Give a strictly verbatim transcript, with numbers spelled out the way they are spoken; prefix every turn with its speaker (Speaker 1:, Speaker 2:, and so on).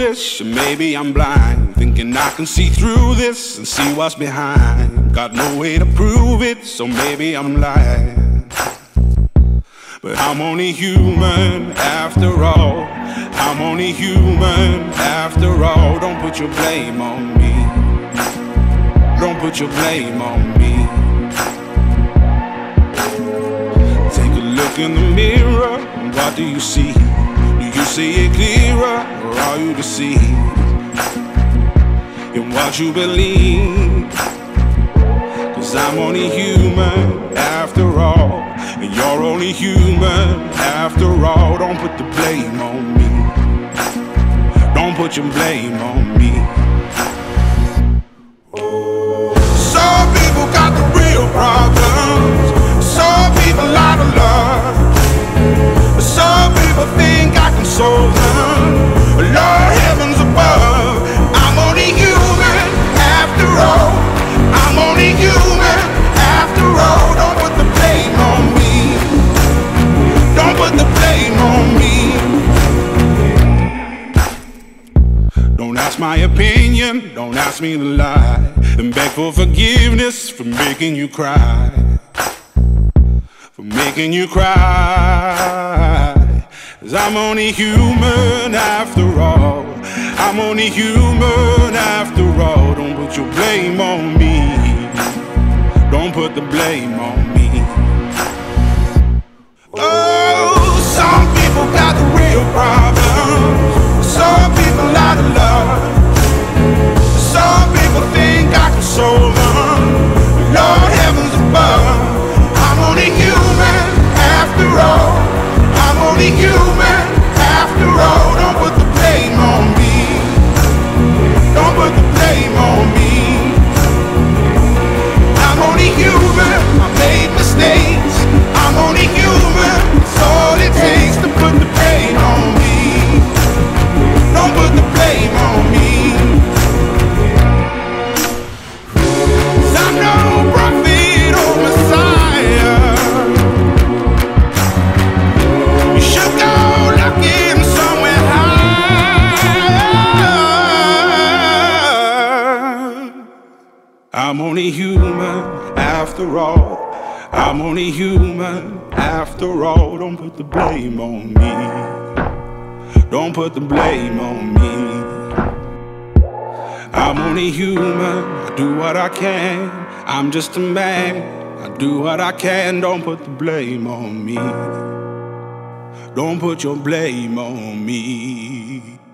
Speaker 1: foolish, or maybe I'm blind, thinking I can see through this and see what's behind. Got no way to prove it, so maybe I'm lying. But I'm only human after all. I'm only human after all. Don't put your blame on me. Don't put your blame on me. Take a look in the mirror, and what do you see? Do you see it clearer, or are you deceived in what you believe? 'Cause I'm only human after all, and you're only human after all. Don't put the blame on me. Don't put your blame on me. Some people got the real problems. Some people out of love. Some people think I can solve them. Lord heavens above, I'm only human after all. I'm only human after all. Don't put the blame on me. Don't put the blame on me. Don't ask my opinion, don't ask me to lie, and beg for forgiveness for making you cry. For making you cry. 'Cause I'm only human after all. I'm only human after all. Don't put your blame on me. Don't put the blame on me. Oh, some people got the real problems. Some people out of love. Some people think I can solve them. Lord heavens above, I'm only human after all. I'm only human after all. Don't put the blame on me. Don't put the blame on me. I'm only human, I made mistakes. I'm only human, it's all it takes to put the blame on me. Don't put the blame on me. 'Cause I'm no prophet or Messiah. You should go looking somewhere higher. I'm only human after all. I'm only human after all. Don't put the blame on me. Don't put the blame on me. I'm only human, I do what I can. I'm just a man, I do what I can. Don't put the blame on me. Don't put your blame on me.